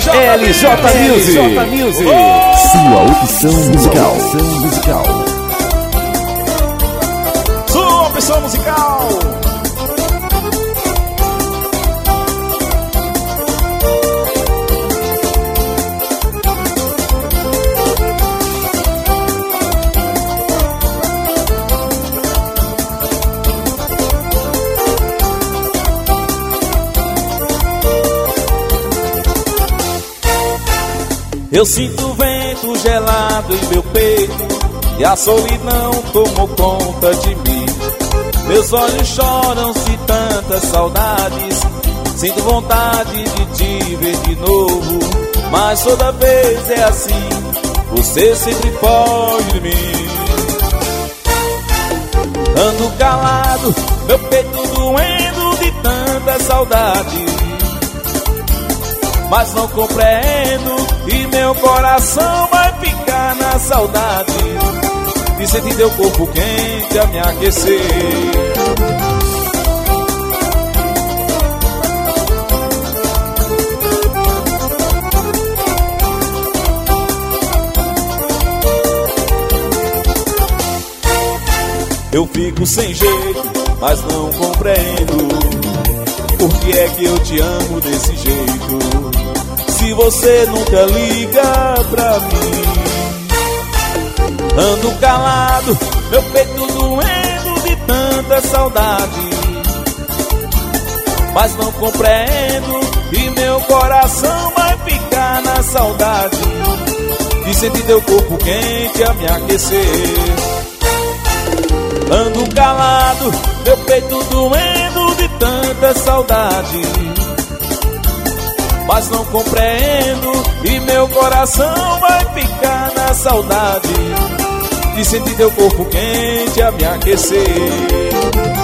LJ Music. Sua opção musical. Sua opção musical. Eu sinto o vento gelado em meu peito e a solidão tomou conta de mim. Meus olhos choram de tantas saudades, sinto vontade de te ver de novo, mas toda vez é assim, você sempre foge de mim. Ando calado, meu peito doendo de tanta saudade, mas não compreendo e meu coração vai ficar na saudade de sentir teu corpo quente a me aquecer. Eu fico sem jeito, mas não compreendo por que é que eu te amo desse jeito, se você nunca liga pra mim. Ando calado, meu peito doendo de tanta saudade, mas não compreendo e meu coração vai ficar na saudade de sentir teu corpo quente a me aquecer. Ando calado, meu peito doendo de tanta saudade, mas não compreendo e meu coração vai ficar na saudade de sentir teu corpo quente a me aquecer.